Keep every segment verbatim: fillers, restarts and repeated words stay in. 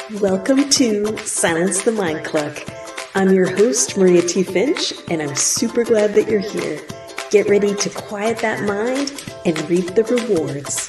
Welcome to Silence the Mind Cluck. I'm your host, Maria T. Finch, and I'm super glad that you're here. Get ready to quiet that mind and reap the rewards.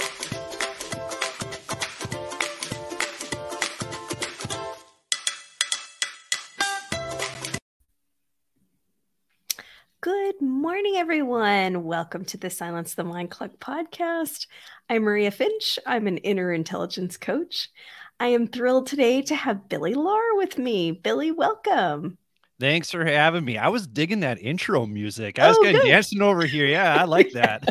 Good morning, everyone. Welcome to the Silence the Mind Cluck podcast. I'm Maria Finch. I'm an inner intelligence coach. I am thrilled today to have Billy Lahr with me. Billy, welcome. Thanks for having me. I was digging that intro music. I was Oh, kind of good. dancing over here. Yeah, I like that.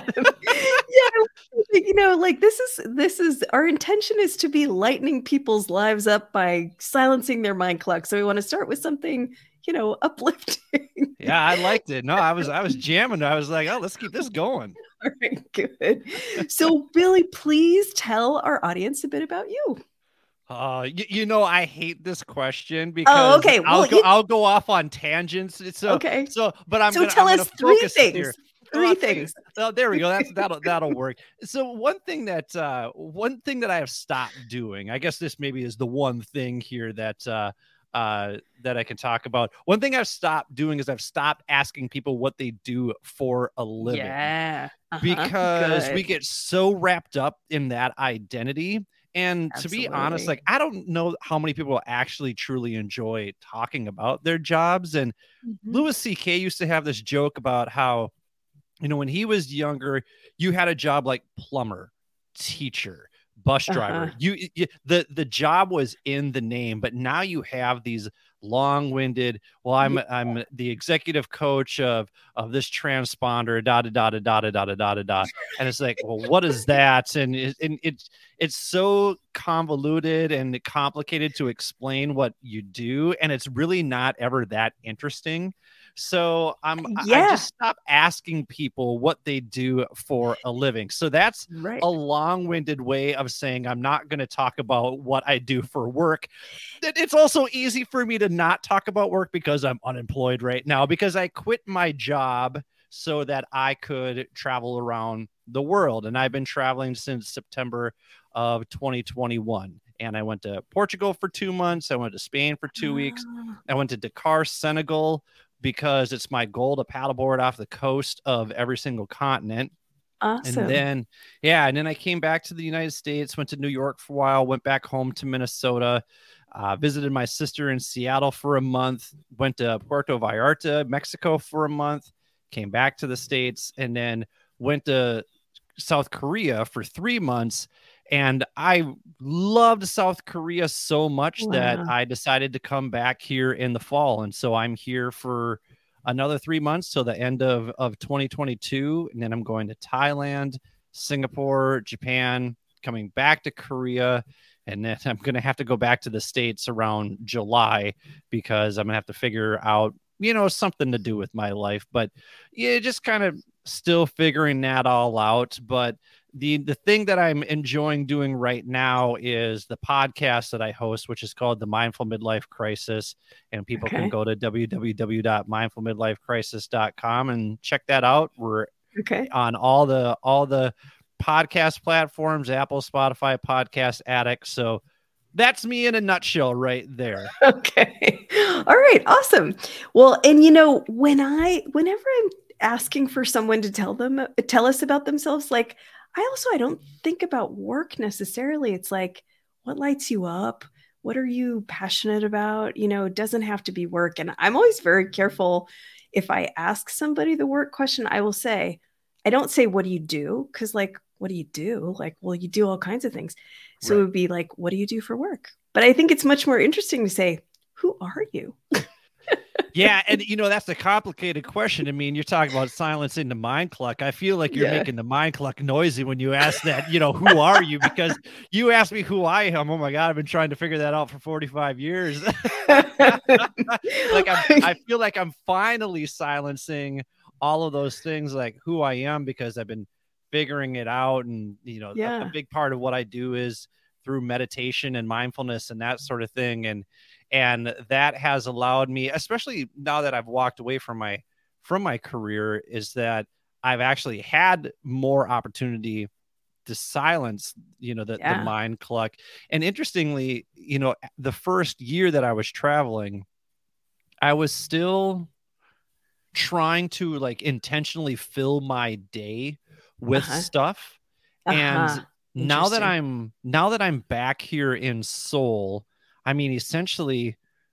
Yeah, you know, like this is this is our intention is to be lightening people's lives up by silencing their mind cluck. So we want to start with something, you know, uplifting. Yeah, I liked it. No, I was I was jamming. I was like, oh, let's keep this going. All right, good. So, Billy, please tell our audience a bit about you. Uh, you, you know, I hate this question because oh, okay. I'll well, go you... I'll go off on tangents. So, okay. So, but I'm so gonna, tell I'm us three focus things. Here. Three oh, things. Oh, there we go. That's that'll that'll work. So one thing that uh, one thing that I have stopped doing, I guess this maybe is the one thing here that uh, uh, that I can talk about. One thing I've stopped doing is I've stopped asking people what they do for a living. Yeah. Uh-huh. Because Good. we get so wrapped up in that identity. And Absolutely. to be honest, like, I don't know how many people actually truly enjoy talking about their jobs. And mm-hmm. Louis C K used to have this joke about how, you know, when he was younger, you had a job like plumber, teacher, bus driver. Uh-huh. You, you the the job was in the name, but now you have these long-winded. Well, I'm yeah. I'm the executive coach of of this transponder. Da da da da da da da da da da. And it's like, well, what is that? And it, and it's it's so convoluted and complicated to explain what you do, and it's really not ever that interesting. So I'm yeah. I just stop asking people what they do for a living. So that's right. a long-winded way of saying I'm not going to talk about what I do for work. It's also easy for me to not talk about work because I'm unemployed right now, because I quit my job so that I could travel around the world. And I've been traveling since September of twenty twenty-one. And I went to Portugal for two months. I went to Spain for two weeks. I went to Dakar, Senegal, because it's my goal to paddleboard off the coast of every single continent. Awesome. And then, yeah, and then I came back to the United States, went to New York for a while, went back home to Minnesota, uh, visited my sister in Seattle for a month, went to Puerto Vallarta, Mexico for a month, came back to the States, and then went to South Korea for three months. And I loved South Korea so much wow. that I decided to come back here in the fall. And so I'm here for another three months till the end of, of twenty twenty-two. And then I'm going to Thailand, Singapore, Japan, coming back to Korea. And then I'm going to have to go back to the States around July because I'm going to have to figure out, you know, something to do with my life. But yeah, just kind of still figuring that all out. But The the thing that I'm enjoying doing right now is the podcast that I host, which is called The Mindful Midlife Crisis. And people okay. can go to w w w dot mindful midlife crisis dot com and check that out. We're okay. on all the all the podcast platforms, Apple, Spotify, Podcast Addict. So that's me in a nutshell right there. Okay. All right. Awesome. Well, and you know, when I whenever I'm asking for someone to tell them tell us about themselves, like I also, I don't think about work necessarily. It's like, what lights you up? What are you passionate about? You know, it doesn't have to be work. And I'm always very careful. If I ask somebody the work question, I will say, I don't say, what do you do? Because like, what do you do? Like, well, you do all kinds of things. So right. It would be like, what do you do for work? But I think it's much more interesting to say, who are you? Yeah, and you know, that's a complicated question. I mean, you're talking about silencing the mind cluck. I feel like you're yeah. making the mind cluck noisy when you ask that, you know, who are you? Because you asked me who I am. Oh my God, I've been trying to figure that out for forty-five years. Like I'm, I feel like I'm finally silencing all of those things, like who I am, because I've been figuring it out. And, you know, yeah. a, a big part of what I do is through meditation and mindfulness and that sort of thing. And And that has allowed me, especially now that I've walked away from my from my career, is that I've actually had more opportunity to silence, you know, the, Yeah. the mind cluck. And interestingly, you know, the first year that I was traveling, I was still trying to like intentionally fill my day with Uh-huh. stuff. And Uh-huh. now that Interesting. I'm now that I'm back here in Seoul, I mean, essentially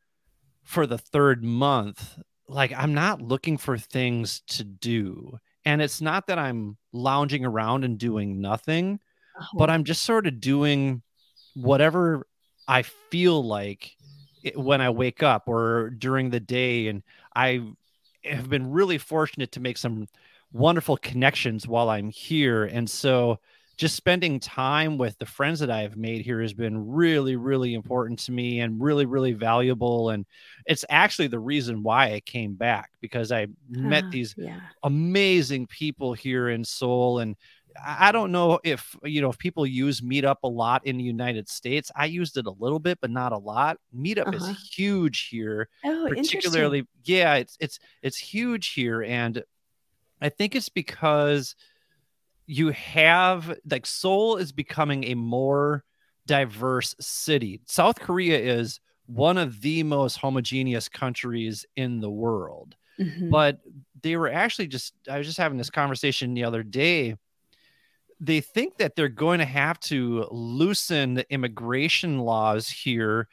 for the third month, like I'm not looking for things to do. And it's not that I'm lounging around and doing nothing, but Uh-huh. I'm just sort of doing whatever I feel like it, when I wake up or during the day. And I have been really fortunate to make some wonderful connections while I'm here. And so just spending time with the friends that I have made here has been really, really important to me and really, really valuable. And it's actually the reason why I came back, because I met Uh, these yeah. amazing people here in Seoul. And I don't know if, you know, if people use Meetup a lot in the United States. I used it a little bit, but not a lot. Meetup is Uh-huh. huge here, Oh, interesting. particularly. Yeah, it's, it's, it's huge here. And I think it's because you have like Seoul is becoming a more diverse city. South Korea is one of the most homogeneous countries in the world. Mm-hmm. But they were actually just, I was just having this conversation the other day. They think that they're going to have to loosen the immigration laws here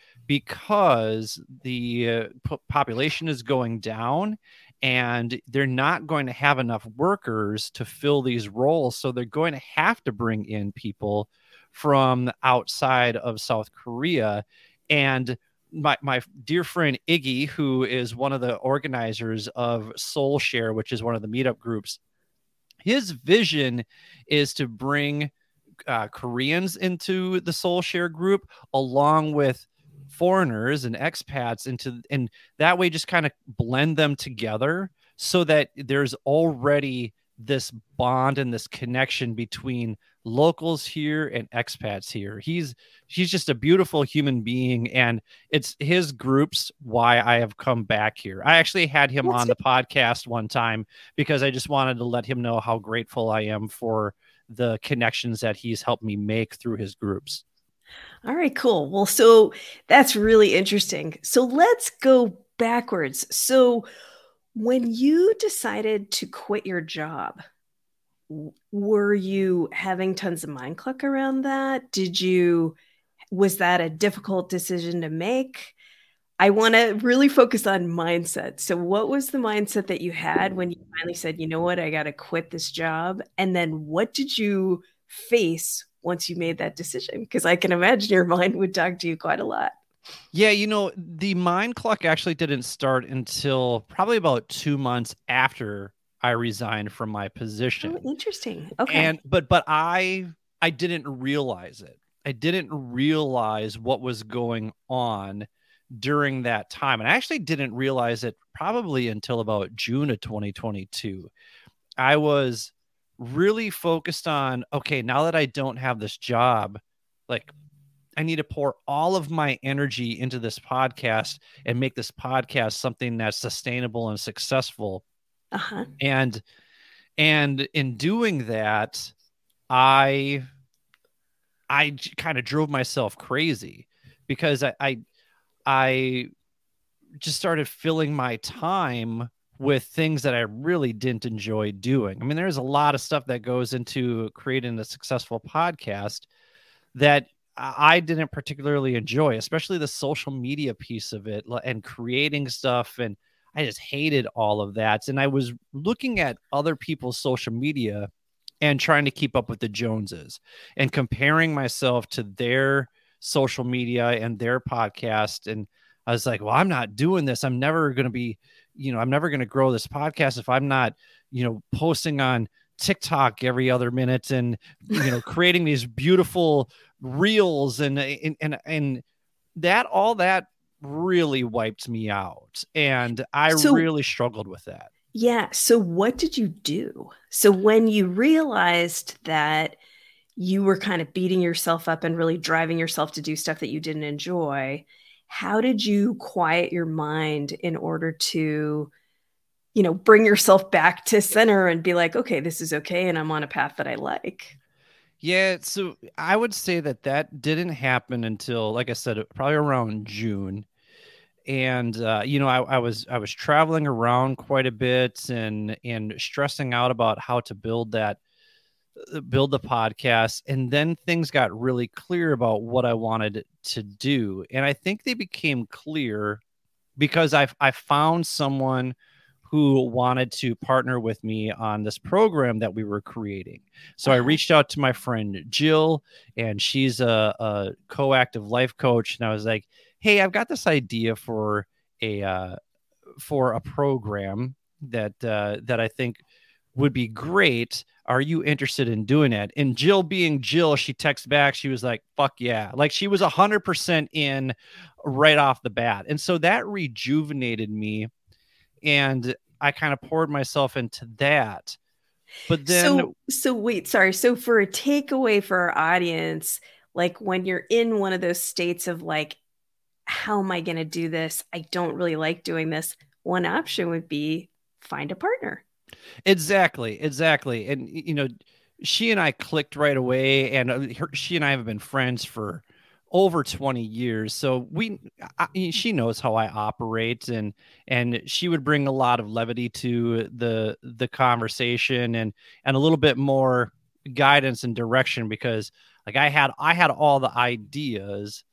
because the uh, po- population is going down and they're not going to have enough workers to fill these roles. So they're going to have to bring in people from outside of South Korea. And my, my dear friend Iggy, who is one of the organizers of Soul Share, which is one of the meetup groups, his vision is to bring uh, Koreans into the Soul Share group along with foreigners and expats into, and that way just kind of blend them together so that there's already this bond and this connection between locals here and expats here. He's he's just a beautiful human being, and it's his groups why I have come back here. I actually had him That's on the podcast one time because I just wanted to let him know how grateful I am for the connections that he's helped me make through his groups. All right, cool. Well, so that's really interesting. So let's go backwards. So when you decided to quit your job, w- were you having tons of mind cluck around that? Did you, was that a difficult decision to make? I want to really focus on mindset. So, what was the mindset that you had when you finally said, you know what, I got to quit this job? And then what did you face once you made that decision? Because I can imagine your mind would talk to you quite a lot. Yeah, you know, the mind clock actually didn't start until probably about two months after I resigned from my Oh, position. interesting. And Okay. but but I I didn't realize it. I didn't realize what was going on during that time. And I actually didn't realize it probably until about June of twenty twenty-two. I was really focused on, okay, now that I don't have this job, like I need to pour all of my energy into this podcast and make this podcast something that's sustainable and successful. Uh-huh. And and in doing that, I I kind of drove myself crazy because I, I I just started filling my time with things that I really didn't enjoy doing. I mean, there's a lot of stuff that goes into creating a successful podcast that I didn't particularly enjoy, especially the social media piece of it and creating stuff. And I just hated all of that. And I was looking at other people's social media and trying to keep up with the Joneses and comparing myself to their social media and their podcast. And I was like, well, I'm not doing this. I'm never going to be, you know, I'm never going to grow this podcast if I'm not, you know, posting on TikTok every other minute and, you know, creating these beautiful reels and, and, and, and that, all that really wiped me out. And I So, really struggled with that. yeah. So, what did you do? So, when you realized that you were kind of beating yourself up and really driving yourself to do stuff that you didn't enjoy, how did you quiet your mind in order to, you know, bring yourself back to center and be like, okay, this is okay. And I'm on a path that I like? Yeah, so I would say that that didn't happen until, like I said, probably around June. And uh, you know, I, I was I was traveling around quite a bit and and stressing out about how to build that uh, build the podcast. And then things got really clear about what I wanted to do. And I think they became clear because I've I found someone who wanted to partner with me on this program that we were creating. So I Uh-huh. reached out to my friend Jill, and she's a, a co-active life coach. And I was like, "Hey, I've got this idea for a uh, for a program that uh, that I think would be great. Are you interested in doing it?" And Jill, being Jill, she texts back. She was like, "Fuck yeah!" Like she was a hundred percent in right off the bat, and so that rejuvenated me, and I kind of poured myself into that. But then, So, so wait, sorry. So for a takeaway for our audience, like when you're in one of those states of like, how am I going to do this? I don't really like doing this. One option would be find a partner. exactly, exactly, and you know, she and I clicked right away, and uh, her, she and I have been friends for over twenty years, so we I, she knows how I operate, and and she would bring a lot of levity to the the conversation, and and a little bit more guidance and direction, because like I had I had all the ideas.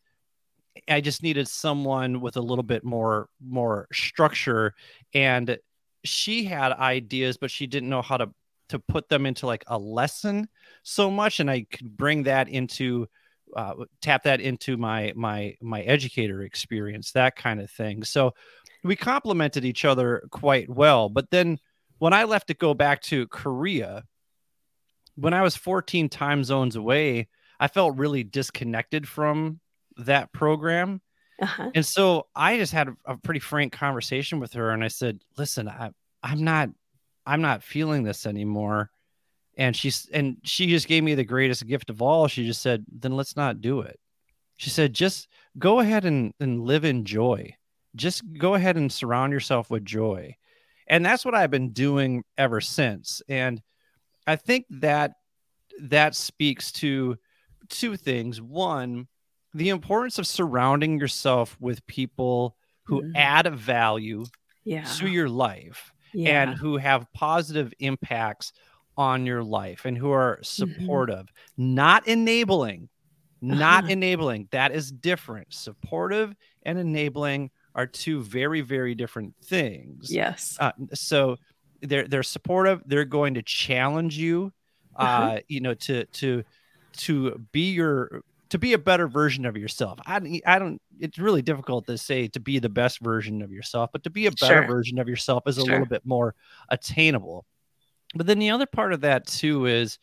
I just needed someone with a little bit more more structure, and she had ideas, but she didn't know how to to put them into like a lesson so much, and I could bring that into uh, tap that into my my my educator experience, that kind of thing. So we complemented each other quite well. But then when I left to go back to Korea, when I was fourteen time zones away, I felt really disconnected from that program. Uh-huh. And so I just had a, a pretty frank conversation with her, and I said, "Listen, I I'm not I'm not feeling this anymore." And she's and she just gave me the greatest gift of all. She just said, "Then let's not do it." She said, "Just go ahead and, and live in joy. Just go ahead and surround yourself with joy." And that's what I've been doing ever since. And I think that that speaks to two things. One, the importance of surrounding yourself with people who Mm. add value to Yeah. your life and Yeah. who have positive impacts on your life and who are Mhm. supportive, not enabling, not Uh-huh. enabling. That is different. Supportive and enabling are two very, very different things. Yes. Uh, so they're they're supportive. They're going to challenge you, Uh-huh. uh, you know, to to to be your to be a better version of yourself. I I don't. It's really difficult to say to be the best version of yourself, but to be a better Sure. version of yourself is a little Sure. bit more attainable. But then the other part of that too is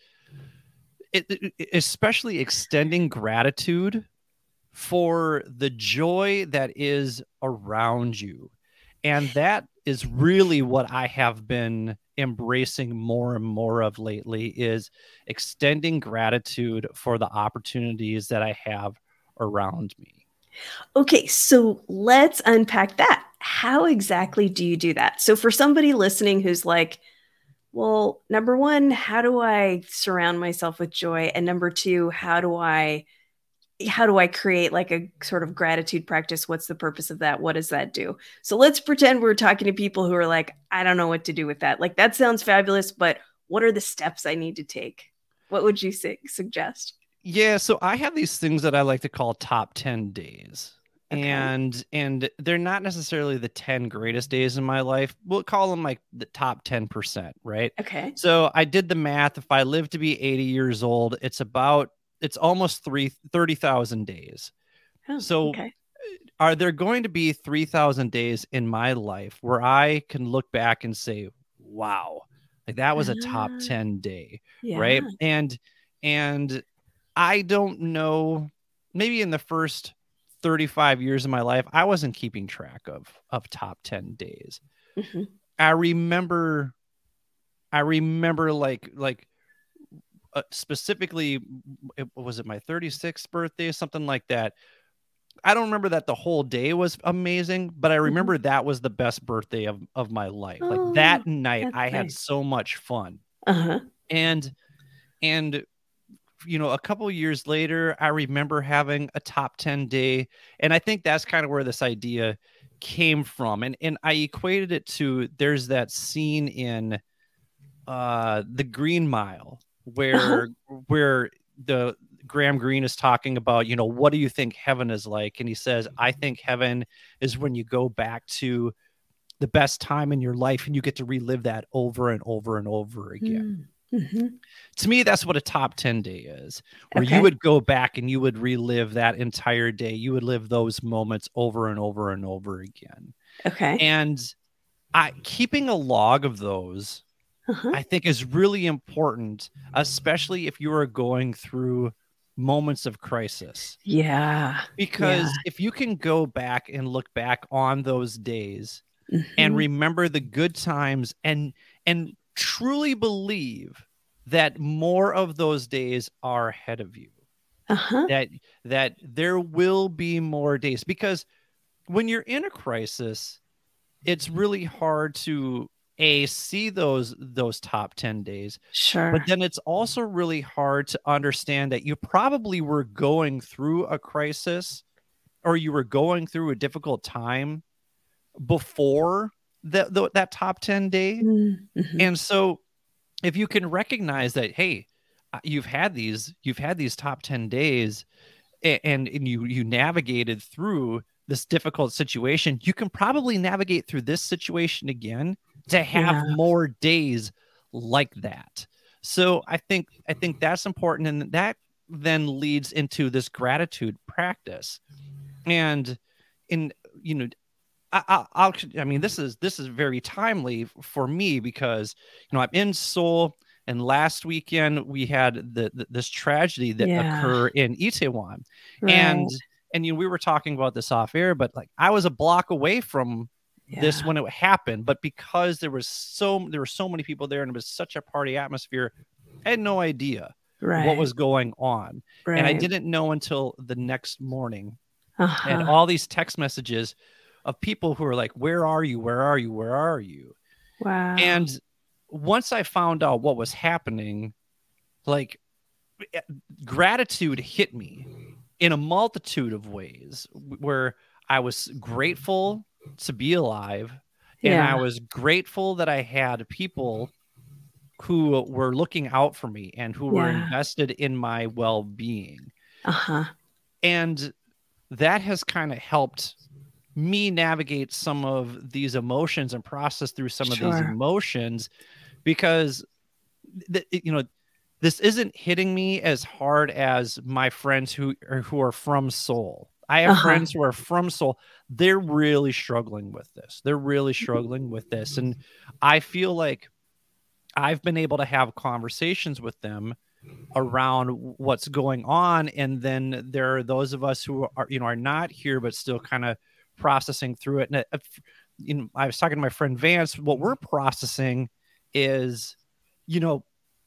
it, it, especially extending gratitude for the joy that is around you. And that is really what I have been embracing more and more of lately, is extending gratitude for the opportunities that I have around me. Okay, so let's unpack that. How exactly do you do that? So for somebody listening who's like, well, number one, how do I surround myself with joy? And number two, how do I how do I create like a sort of gratitude practice? What's the purpose of that? What does that do? So let's pretend we're talking to people who are like, I don't know what to do with that. Like that sounds fabulous, but what are the steps I need to take? What would you say, suggest? Yeah, so I have these things that I like to call top ten days. Okay. And and they're not necessarily the ten greatest days in my life. We'll call them like the top ten percent, right? Okay. So I did the math. If I live to be eighty years old, it's about it's almost three thirty thousand days. Oh, So okay. are there going to be three thousand days in my life where I can look back and say, wow, like that was a top Uh, ten day, yeah. right? And and I don't know, maybe in the first thirty-five years of my life, I wasn't keeping track of of top ten days. Mhm. I remember I remember like like uh, specifically it, was it my thirty-sixth birthday, something like that. I don't remember that the whole day was amazing, but I Mhm. remember that was the best birthday of of my life. Like Oh, that night that's I had nice. so much fun. Uh-huh. And and you know, a couple years later, I remember having a top ten day. And I think that's kind of where this idea came from. And, and I equated it to, there's that scene in uh, The Green Mile where, where the Graham Greene is talking about, you know, what do you think heaven is like? And he says, I think heaven is when you go back to the best time in your life and you get to relive that over and over and over again. Mm-hmm. To me, that's what a top ten day is, where Okay. you would go back and you would relive that entire day. You would live those moments over and over and over again. Okay. And I, keeping a log of those, uh-huh. I think is really important, especially if you are going through moments of crisis. Yeah. Because yeah. if you can go back and look back on those days mm-hmm. and remember the good times and and truly believe that more of those days are ahead of you, uh-huh. that that there will be more days, because when you're in a crisis, it's really hard to a see those those top ten days. Sure. But then it's also really hard to understand that you probably were going through a crisis or you were going through a difficult time before that that top ten day. Mm-hmm. And so if you can recognize that, hey, you've had these you've had these top ten days and, and you you navigated through this difficult situation, you can probably navigate through this situation again to have Yeah. more days like that. So I think I think that's important, and that then leads into this gratitude practice. And in you know I, I'll, I mean, this is this is very timely for me because, you know, I'm in Seoul, and last weekend we had the, the this tragedy that yeah. occurred in Itaewon, right. and and you know, we were talking about this off air, but like I was a block away from yeah. this when it happened, but because there was so there were so many people there and it was such a party atmosphere, I had no idea right. what was going on, right. and I didn't know until the next morning. uh-huh. And all these text messages of people who are like, where are you? Where are you? Where are you? Wow. And once I found out what was happening, like gratitude hit me in a multitude of ways, where I was grateful to be alive. And yeah. I was grateful that I had people who were looking out for me and who yeah. were invested in my well-being. Uh-huh. And that has kind of helped me navigate some of these emotions and process through some sure. of these emotions, because th- you know, this isn't hitting me as hard as my friends who are, who are from Seoul. I have uh-huh. friends who are from Seoul. They're really struggling with this. They're really struggling with this. And I feel like I've been able to have conversations with them around what's going on. And then there are those of us who are, you know, are not here, but still kind of processing through it. And uh, you know, I was talking to my friend Vance. What we're processing is, you know,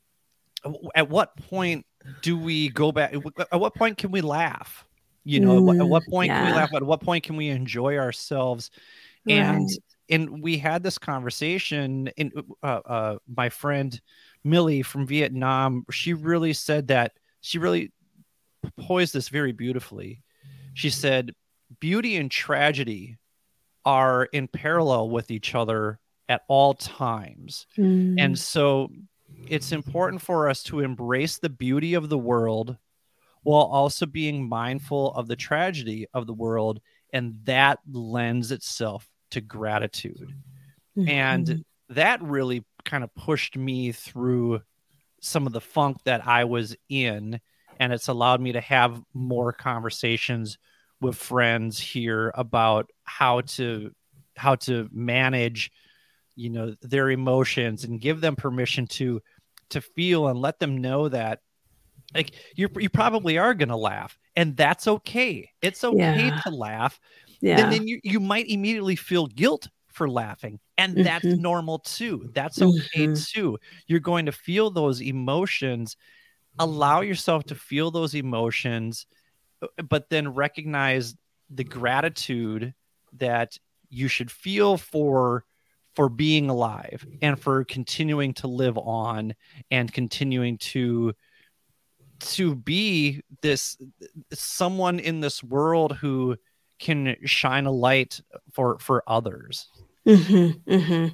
at what point do we go back? At what point can we laugh? You know, mm, at what point yeah. can we laugh? At what point can we enjoy ourselves? Right. And and we had this conversation. In uh, uh, my friend Millie from Vietnam, she really said that she really poised this very beautifully. She said, beauty and tragedy are in parallel with each other at all times. Mm. And so it's important for us to embrace the beauty of the world while also being mindful of the tragedy of the world. And that lends itself to gratitude. Mm-hmm. And that really kind of pushed me through some of the funk that I was in. And it's allowed me to have more conversations with friends here about how to how to manage, you know, their emotions and give them permission to to feel, and let them know that, like, you you probably are going to laugh, and that's okay. It's okay yeah. to laugh. Yeah. And then you, you might immediately feel guilt for laughing, and mm-hmm. that's normal too. That's okay mm-hmm. too. You're going to feel those emotions. Allow yourself to feel those emotions, but then recognize the gratitude that you should feel for for being alive and for continuing to live on and continuing to to be this someone in this world who can shine a light for for others. Mm-hmm, mm-hmm.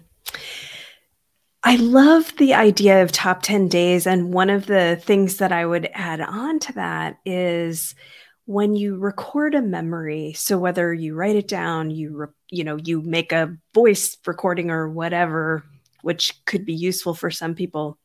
I love the idea of top ten days. And one of the things that I would add on to that is when you record a memory. So whether you write it down, you, re- you know, you make a voice recording or whatever, which could be useful for some people.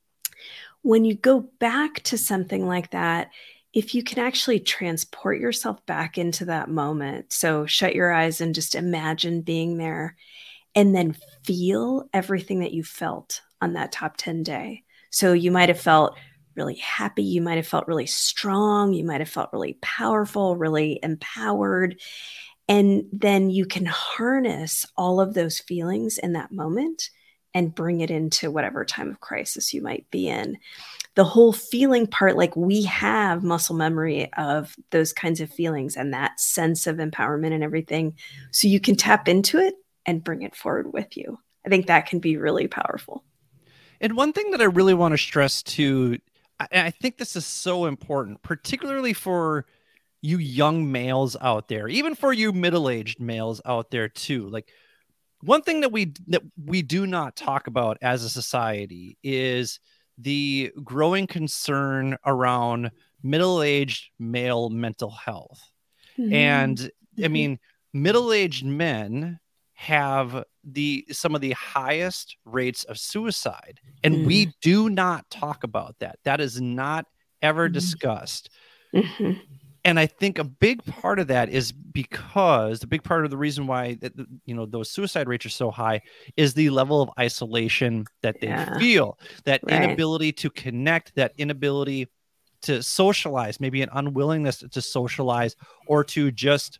When you go back to something like that, if you can actually transport yourself back into that moment. So shut your eyes and just imagine being there, and then feel everything that you felt on that top ten day. So you might have felt really happy. You might have felt really strong. You might have felt really powerful, really empowered. And then you can harness all of those feelings in that moment and bring it into whatever time of crisis you might be in. The whole feeling part, like we have muscle memory of those kinds of feelings and that sense of empowerment and everything. So you can tap into it and bring it forward with you. I think that can be really powerful. And one thing that I really want to stress too, I, I think this is so important, particularly for you young males out there, even for you middle-aged males out there too. Like, one thing that we that we do not talk about as a society is the growing concern around middle-aged male mental health. Mm-hmm. And I mean, middle-aged men have the some of the highest rates of suicide, and mm. we do not talk about that. That is not ever mm. discussed. Mm-hmm. And I think a big part of that is because the big part of the reason why that, you know, those suicide rates are so high is the level of isolation that they yeah. feel, that right. inability to connect, that inability to socialize, maybe an unwillingness to socialize or to just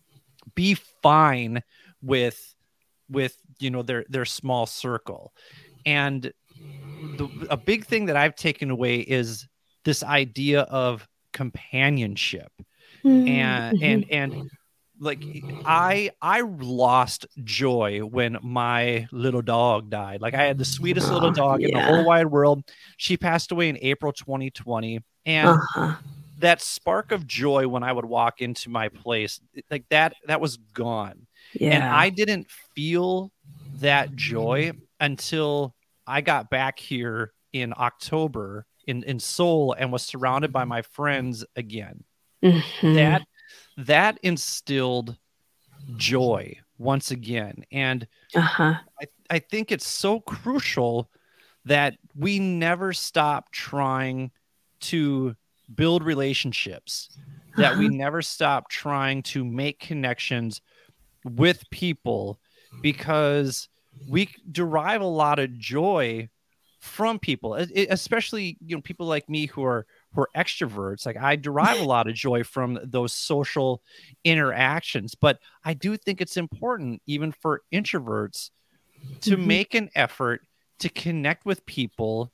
be fine with with you know their their small circle. And the, a big thing that I've taken away is this idea of companionship. Mm-hmm. and and and like I I lost joy when my little dog died. Like, I had the sweetest oh, little dog yeah. in the whole wide world. She passed away in April twenty twenty, and uh-huh. that spark of joy when I would walk into my place, like that that was gone. Yeah. And I didn't feel that joy until I got back here in October in, in Seoul and was surrounded by my friends again. Mm-hmm. That that instilled joy once again. And uh-huh. I, I think it's so crucial that we never stop trying to build relationships, that uh-huh. we never stop trying to make connections with people, because we derive a lot of joy from people, it, especially, you know, people like me who are who are extroverts. Like, I derive a lot of joy from those social interactions. But I do think it's important, even for introverts, to mm-hmm. make an effort to connect with people,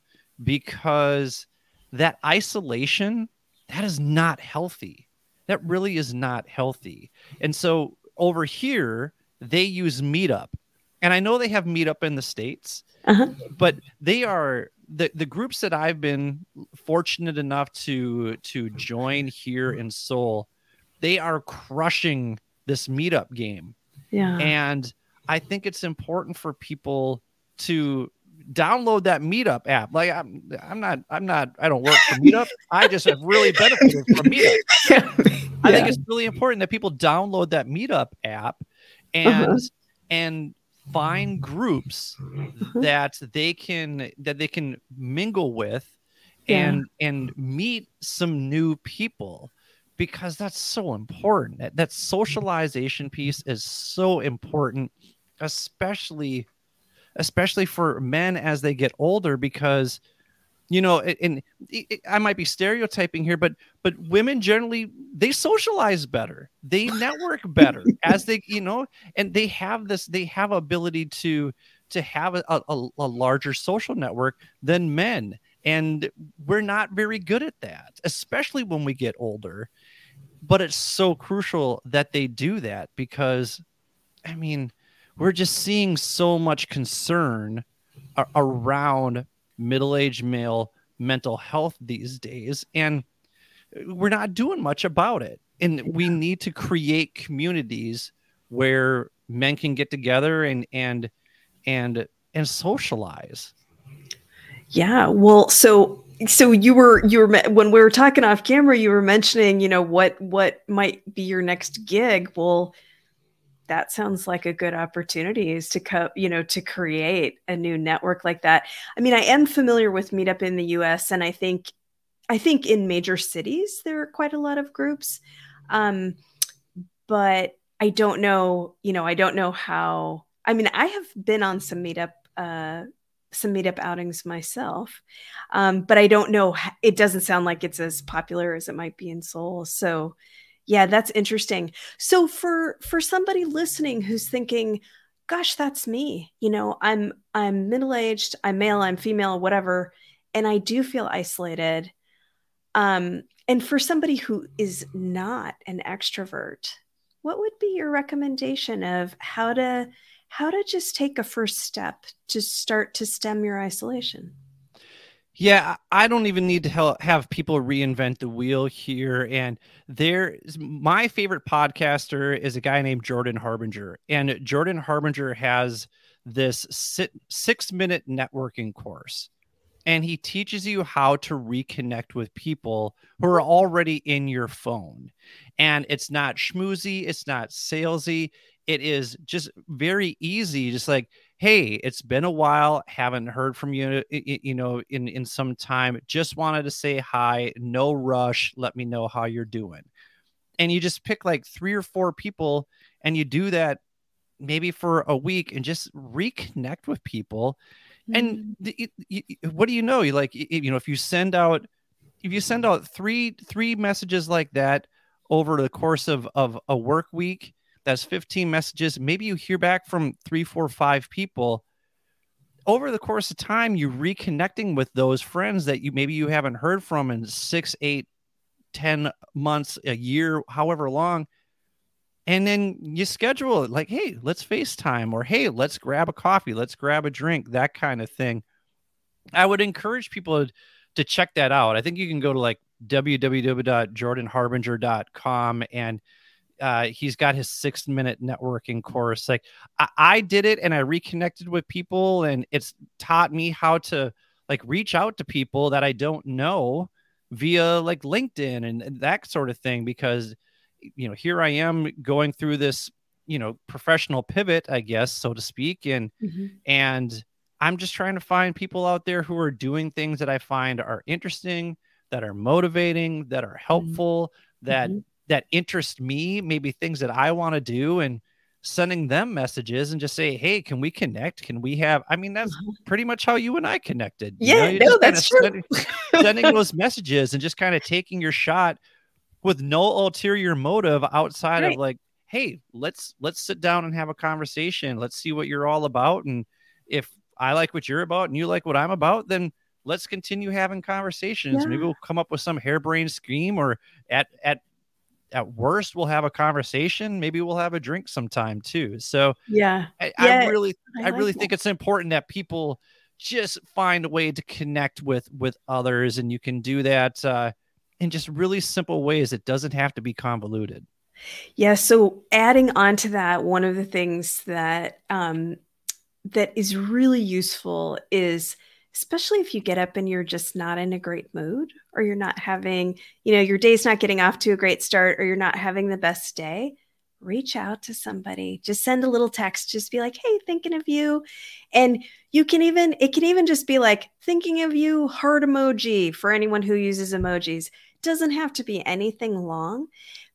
because that isolation, that is not healthy. That really is not healthy. And so over here, they use Meetup. And I know they have Meetup in the States, uh-huh. but they are the, the groups that I've been fortunate enough to, to join here in Seoul. They are crushing this Meetup game. Yeah. And I think it's important for people to download that Meetup app. Like, I'm, I'm not, I'm not, I don't work for Meetup. I just have really benefited from Meetup. Yeah. I think it's really important that people download that Meetup app and, uh-huh. and find groups uh-huh. that they can, that they can mingle with and, yeah. and meet some new people, because that's so important. That, that socialization piece is so important, especially especially for men as they get older, because, you know, and I might be stereotyping here, but but women generally, they socialize better, they network better as they, you know, and they have this, they have ability to to have a, a, a larger social network than men, and we're not very good at that, especially when we get older. But it's so crucial that they do that, because, I mean, we're just seeing so much concern a- around middle-aged male mental health these days, and we're not doing much about it. And we need to create communities where men can get together and and and and socialize. Yeah. Well, so so you were you were when we were talking off camera, you were mentioning, you know, what what might be your next gig. Well, that sounds like a good opportunity, is to co- you know, to create a new network like that. I mean, I am familiar with Meetup in the U S, and I think I think in major cities there are quite a lot of groups. Um, but I don't know, you know, I don't know how. I mean, I have been on some Meetup uh some meetup outings myself. Um, but I don't know, it doesn't sound like it's as popular as it might be in Seoul. So yeah, that's interesting. So for for somebody listening who's thinking, gosh, that's me. You know, I'm I'm middle-aged, I'm male, I'm female, whatever, and I do feel isolated. Um, and for somebody who is not an extrovert, what would be your recommendation of how to how to just take a first step to start to stem your isolation? Yeah, I don't even need to help, have people reinvent the wheel here. And there, my favorite podcaster is a guy named Jordan Harbinger, and Jordan Harbinger has this sit, six minute networking course, and he teaches you how to reconnect with people who are already in your phone. And it's not schmoozy, it's not salesy. It is just very easy, just like, hey, it's been a while, haven't heard from you, you know, in, in some time. Just wanted to say hi, no rush, let me know how you're doing. And you just pick like three or four people, and you do that maybe for a week and just reconnect with people. And the, you, what do you know? You like, you know, if you send out, if you send out three, three messages like that over the course of, of a work week, that's fifteen messages. Maybe you hear back from three, four, five people over the course of time. You reconnecting with those friends that you, maybe you haven't heard from in six, eight, ten months, a year, however long. And then you schedule it like, hey, let's FaceTime, or hey, let's grab a coffee, let's grab a drink, that kind of thing. I would encourage people to, to check that out. I think you can go to like w w w dot jordan harbinger dot com, and uh, he's got his six minute networking course. Like I, I did it, and I reconnected with people, and it's taught me how to like reach out to people that I don't know via like LinkedIn and, and that sort of thing, because you know, here I am going through this, you know, professional pivot, I guess, so to speak. And, mm-hmm. and I'm just trying to find people out there who are doing things that I find are interesting, that are motivating, that are helpful, mm-hmm. that, mm-hmm. that interest me, maybe things that I want to do, and sending them messages and just say, hey, can we connect? Can we have, I mean, that's pretty much how you and I connected. Yeah, you know? no, that's true. Sending, sending those messages and just kind of taking your shot with no ulterior motive outside right. of like, hey, let's let's sit down and have a conversation. Let's see what you're all about. And if I like what you're about and you like what I'm about, then let's continue having conversations. Yeah. Maybe we'll come up with some harebrained scheme, or at at at worst, we'll have a conversation. Maybe we'll have a drink sometime too. So yeah, I, yeah, I really I, I really like think that. it's important that people just find a way to connect with with others, and you can do that uh in just really simple ways. It doesn't have to be convoluted. Yeah. So adding on to that, one of the things that um, that is really useful is, especially if you get up and you're just not in a great mood, or you're not having, you know, your day's not getting off to a great start, or you're not having the best day, reach out to somebody. Just send a little text. Just be like, hey, thinking of you. And you can even, it can even just be like, thinking of you, heart emoji, for anyone who uses emojis. Doesn't have to be anything long,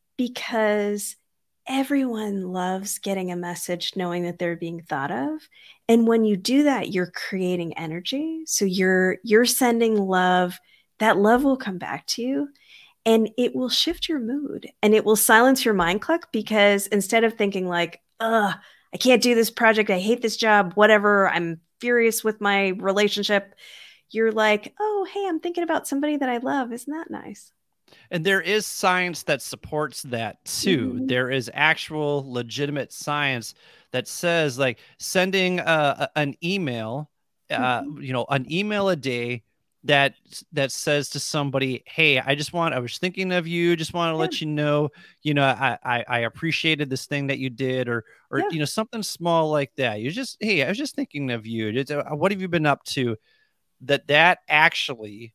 because everyone loves getting a message knowing that they're being thought of. And when you do that, you're creating energy. So you're you're sending love. That love will come back to you, and it will shift your mood, and it will silence your mind clock, because instead of thinking like, ugh, I can't do this project, I hate this job, whatever, I'm furious with my relationship, you're like, oh, hey, I'm thinking about somebody that I love. Isn't that nice? And there is science that supports that too. Mm-hmm. There is actual legitimate science that says like sending a, a, an email, uh, mm-hmm. you know, an email a day that that says to somebody, hey, I just want, I was thinking of you, just want to Yeah. let you know, you know, I, I I appreciated this thing that you did, or or Yeah. you know, something small like that. You just, hey, I was just thinking of you. It's, uh, What have you been up to? That that actually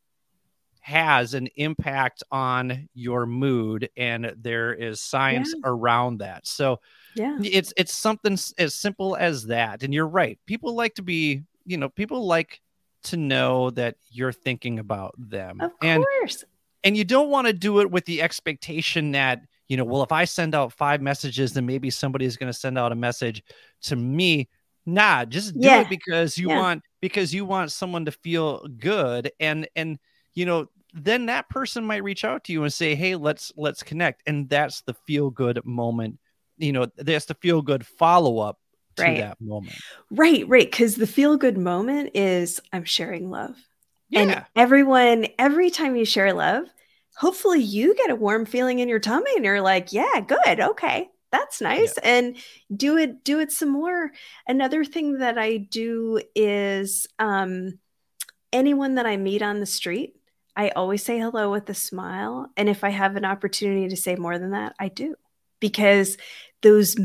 has an impact on your mood, and there is science Yeah. around that. So Yeah. it's it's something s- as simple as that. And you're right. People like to be, you know, people like to know that you're thinking about them. Of And course. and you don't want to do it with the expectation that, you know, well, if I send out five messages, then maybe somebody is going to send out a message to me. Nah, just do Yeah. it because you Yeah. want because you want someone to feel good. And and you know, then that person might reach out to you and say, hey, let's let's connect. And that's the feel good moment. You know, that's the feel good follow-up to Right. that moment. Right, right. Because the feel good moment is I'm sharing love. And Yeah. everyone, every time you share love, hopefully you get a warm feeling in your tummy and you're like, yeah, good. Okay. That's Yeah. nice. And do it, do it some more. Another thing that I do is um anyone that I meet on the street, I always say hello with a smile. And if I have an opportunity to say more than that, I do. Because those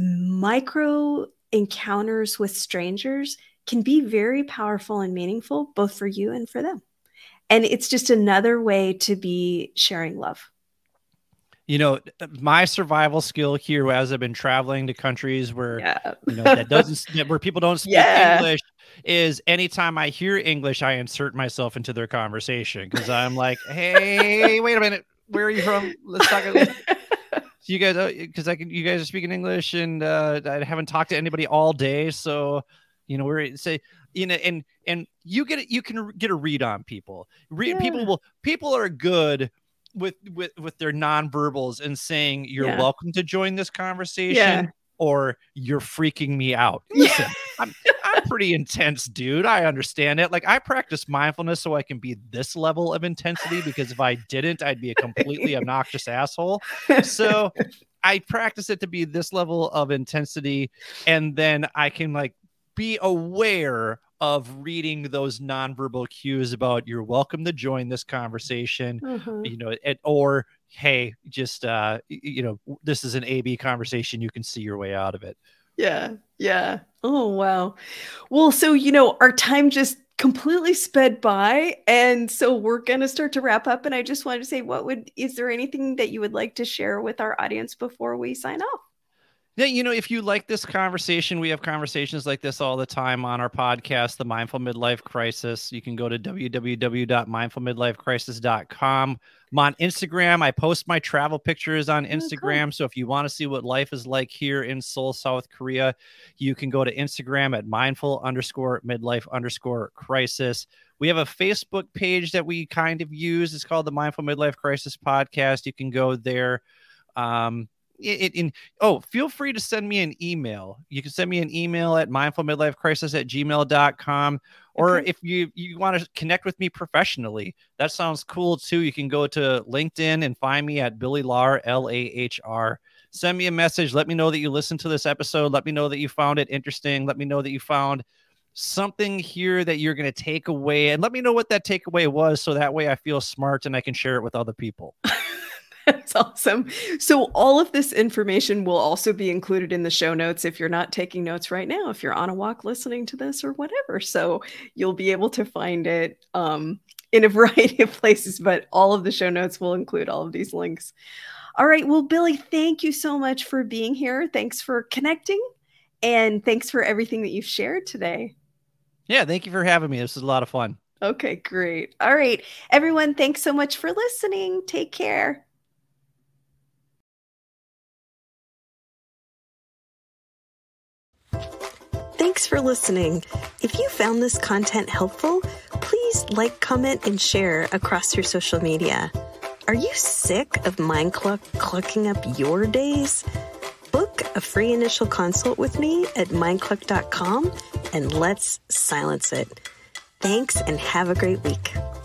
micro encounters with strangers can be very powerful and meaningful, both for you and for them. And it's just another way to be sharing love. You know, my survival skill here as I've been traveling to countries where, Yeah. you know, that doesn't, that where people don't speak Yeah. English, is anytime I hear English, I insert myself into their conversation because I'm like, hey, wait a minute. Where are you from? Let's talk. Let's, you guys, because I can, you guys are speaking English, and uh, I haven't talked to anybody all day. So, you know, we're say, you know, and, and you get it, you can get a read on people. Re- Yeah. People will, people are good with with with their nonverbals and saying you're Yeah. welcome to join this conversation, Yeah. or you're freaking me out. Yeah. Listen, I'm I'm pretty intense, dude. I understand it. Like, I practice mindfulness so I can be this level of intensity, because if I didn't, I'd be a completely obnoxious asshole. So I practice it to be this level of intensity, and then I can like be aware of reading those nonverbal cues about you're welcome to join this conversation, Uh-huh. you know, it, or hey, just uh, you know, this is an A B conversation. You can see your way out of it. Yeah. Yeah. Oh, wow. Well, so, you know, our time just completely sped by. And so we're going to start to wrap up. And I just wanted to say, what would, is there anything that you would like to share with our audience before we sign off? Yeah, you know, if you like this conversation, we have conversations like this all the time on our podcast, The Mindful Midlife Crisis. You can go to w w w dot mindful midlife crisis dot com. I'm on Instagram. I post my travel pictures on Instagram. Oh, cool. So if you want to see what life is like here in Seoul, South Korea, you can go to Instagram at mindful underscore midlife underscore crisis. We have a Facebook page that we kind of use. It's called the Mindful Midlife Crisis Podcast. You can go there. Um, It, in oh, feel free to send me an email. You can send me an email at mindful midlife crisis at gmail dot com. Or okay. if you, you want to connect with me professionally, that sounds cool too. You can go to LinkedIn and find me at Billy Lahr, L A H R. Send me a message. Let me know that you listened to this episode. Let me know that you found it interesting. Let me know that you found something here that you're going to take away, and let me know what that takeaway was, so that way I feel smart and I can share it with other people. That's awesome. So all of this information will also be included in the show notes if you're not taking notes right now, if you're on a walk listening to this or whatever. So you'll be able to find it um, in a variety of places, but all of the show notes will include all of these links. All right. Well, Billy, thank you so much for being here. Thanks for connecting, and thanks for everything that you've shared today. Yeah, thank you for having me. This is a lot of fun. Okay, great. All right, everyone, thanks so much for listening. Take care. Thanks for listening. If you found this content helpful, please like, comment, and share across your social media. Are you sick of mind cluck clucking up your days? Book a free initial consult with me at mind cluck dot com and let's silence it. Thanks and have a great week.